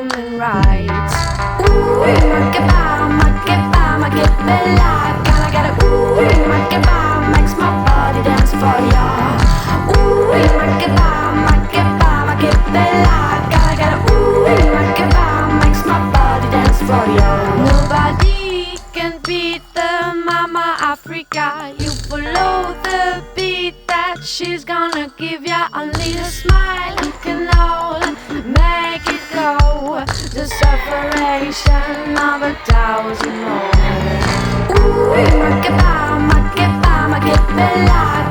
human rights. Ooh, make me like, gotta get it. Ooh, make makes my body dance for ya. Ooh, make me like, gotta get it. Ooh, make makes my body dance for ya. Nobody can beat the Mama Africa. You follow the beat that she's gonna give ya. Only a smile can all make it go. The separation of 1,000 more. Ooh, make me like.